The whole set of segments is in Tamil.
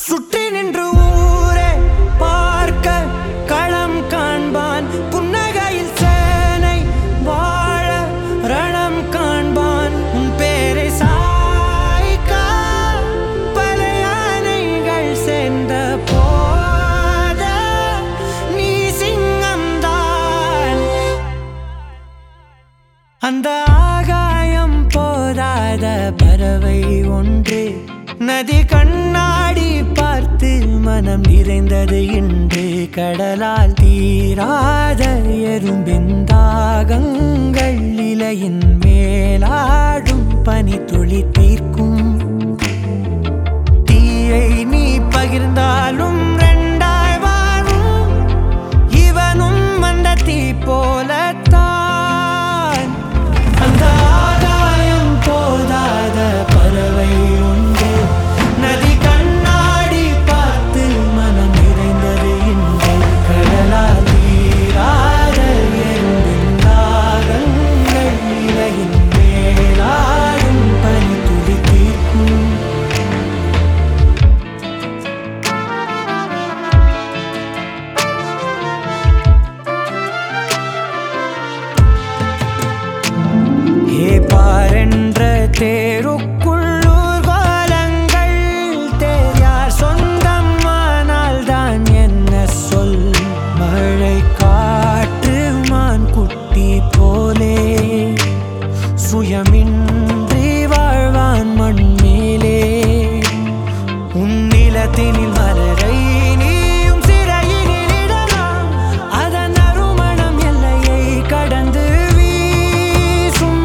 சுற்றி நின்று ஊரே பார்க்க களம் காண்பான். புன்னகையில் சேனை வாழ ரணம் காண்பான். உன் பேரை சாய்க்க பல யானைகள் சேர்ந்த போத நீ சிங்கம்தான். அந்த ஆகாயம் போதாத பறவை ஒன்று நதி கண்ணாடி பார்த்து மனம் நிறைந்தது இன்று. கடலால் தீராத எறும்பின் தாகங்கள் இலையின் மேலாடும் பனி துளி தீர்க்கும். தீயை நீ பகிர்ந்தாலும் ரெண்டாய் வாழும். இவனும் அந்த தீ போலத்தான். அந்த ஆகாயம் போதாத பறவை உண்டு நதி கண்ணாடி பார்த்து மனம் நிறைந்தது இன்று. கடலால் தீராத எறும்பின் தாகங்கள் இலையின் மேலாடும் பனி துளி தீர்க்கும். ஏ பாரென்ற தேருக்குள்ளூர் கோலங்கள் தேர் சொந்தம் ஆனால் தான் என்ன சொல். மழை காற்று மான் குட்டி போலே சுயமின்றி வாழ்வான் மண் மேலே. உன் நிலத்தினில் மலரை நீயும் சிறையினில் இடலாம். அதன் அருமணம் எல்லையை கடந்து வீசும்.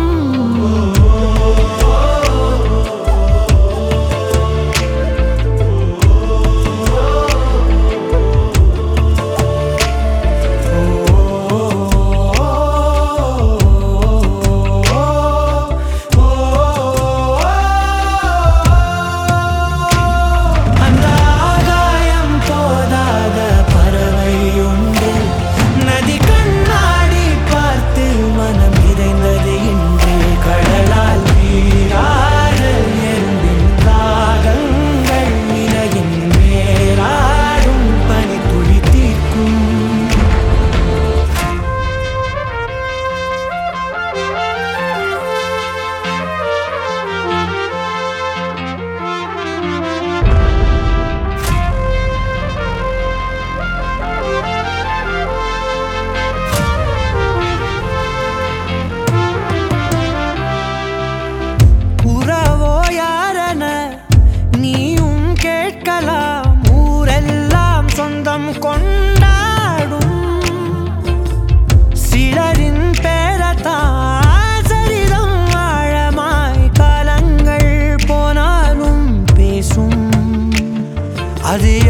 அந்த ஆகாயம் போதாத பறவை உண்டு நதி கண்ணாடி பார்த்து மனம் நிறைந்தது இன்று. கடலால் தீராத எறும்பின் தாகங்கள் இலையின் மேலாடும் பனி துளி தீர்க்கும். உறவோ யாரென நீயும் கேட்கலாம். ஊரெல்லாம் சொந்தம் கொண்டாடும். சிலரின் பேரத்தான் சரிதம் ஆழமாய் காலங்கள் போனாலும் பேசும். அது